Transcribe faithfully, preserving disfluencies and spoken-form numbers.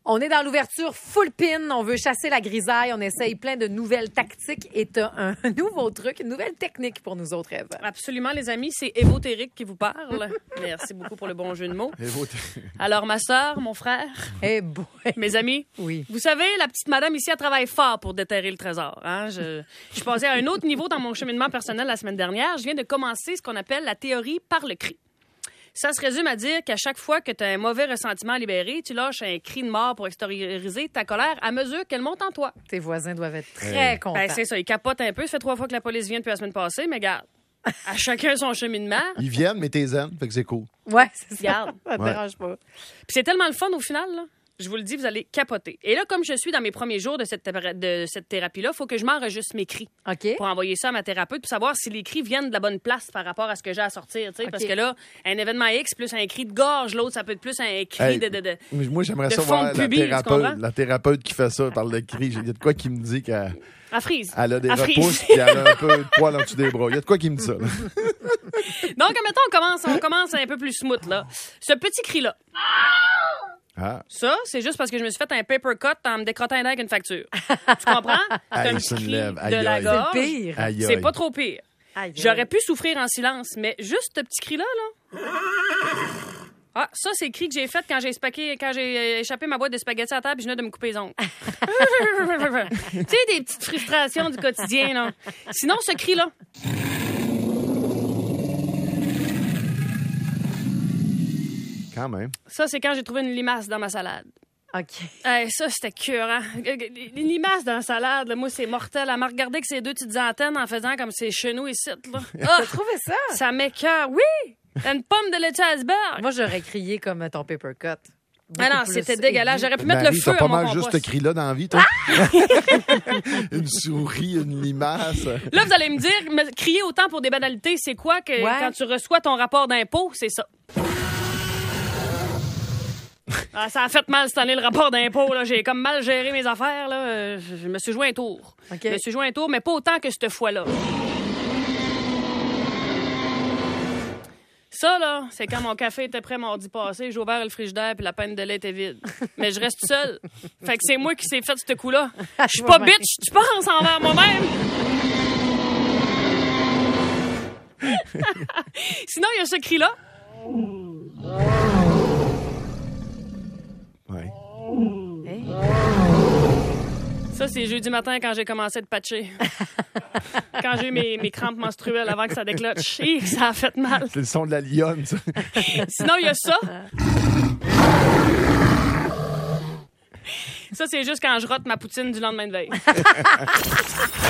On est dans l'ouverture full pin. On veut chasser la grisaille. On essaye plein de nouvelles tactiques. Et t'as un nouveau truc, une nouvelle technique pour nous autres, Ève. Absolument, les amis. C'est Évotérique qui vous parle. Merci beaucoup pour le bon jeu de mots. Alors, ma sœur, mon frère, hey boy. mes amis, oui. Vous savez, la petite madame ici, elle travaille fort pour déterrer le trésor. Hein? Je, je suis passée à un autre niveau dans mon cheminement personnel la semaine dernière. Je viens de commencer ce qu'on appelle la théorie par le cri. Ça se résume à dire qu'à chaque fois que tu as un mauvais ressentiment à libérer, tu lâches un cri de mort pour extérioriser ta colère à mesure qu'elle monte en toi. Tes voisins doivent être très hey. contents. Ben, c'est ça, ils capotent un peu. Ça fait trois fois que la police vient depuis la semaine passée, mais regarde, à chacun son cheminement. Ils viennent, mais t'es zen, fait que c'est cool. Ouais, c'est ça. Regarde. Ça te ouais. dérange pas. Puis c'est tellement le fun au final, là. Je vous le dis, vous allez capoter. Et là, comme je suis dans mes premiers jours de cette, de cette thérapie-là, il faut que je m'enregistre mes cris OK. pour envoyer ça à ma thérapeute pour savoir si les cris viennent de la bonne place par rapport à ce que j'ai à sortir. Okay. Parce que là, un événement X plus un cri de gorge, l'autre, ça peut être plus un cri hey, de, de, de Moi, j'aimerais de ça fond voir de la pubis, tu thérapeute, comprends? la thérapeute qui fait ça par le cri. Il y a de quoi qui me dit qu'elle à frise. elle a des À repousses frise. puis elle a un peu de poil en dessous des bras. Il y a de quoi qui me dit ça. Là. Donc, mettons, on commence, on commence un peu plus smooth, là. Ce petit cri-là. Ah. Ça, c'est juste parce que je me suis fait un paper cut en me décrottant les dents avec une facture. Tu comprends? C'est un Aïe, petit ça me cri lève. de Aïe, la aïe. gorge. C'est pire. Aïe, C'est aïe. pas trop pire. Aïe, aïe. J'aurais pu souffrir en silence, mais juste ce petit cri-là, là. Ah, ça, c'est le cri que j'ai fait quand j'ai spacké, quand j'ai échappé ma boîte de spaghettis à la table et je venais de me couper les ongles. Tu sais, des petites frustrations du quotidien, là. Sinon, ce cri-là. Quand même. Ça, c'est quand j'ai trouvé une limace dans ma salade. OK. Hey, ça, c'était curant. Une limace dans la salade, là, moi, c'est mortel. Elle m'a regardé avec ses deux petites antennes en faisant comme ses chenous ici, là. T'as trouvé ça? Ça m'écoeure. Oui! Une pomme de laitue iceberg. Moi, j'aurais crié comme ton paper cut. Ah non, Beaucoup c'était plus dégueulasse. J'aurais pu mettre Marie, le feu t'as pas à mon mal compost. juste ce cri-là dans la vie, toi? Une souris, une limace. Là, vous allez me dire, me crier autant pour des banalités, c'est quoi que Ouais. quand tu reçois ton rapport d'impôt, c'est ça. Ah, ça a fait mal cette année, le rapport d'impôt. Là. J'ai comme mal géré mes affaires. Là. Euh, Je me suis joué un tour. OK. Je me suis joué un tour, mais pas autant que cette fois-là. Ça, là, c'est quand mon café était prêt mardi passé, j'ai ouvert le frigidaire puis la pinte de lait était vide. Mais je reste seule. Fait que c'est moi qui s'est fait ce coup-là. Je suis pas bitch, tu penses envers moi-même. Sinon, il y a ce cri-là. Ouais. Hey. Ça, c'est jeudi matin quand j'ai commencé de patcher. Quand j'ai eu mes, mes crampes menstruelles avant que ça déclenche. Hi, ça a fait mal. C'est le son de la lionne, ça. Sinon, il y a ça. Ça, c'est juste quand je rote ma poutine du lendemain de veille.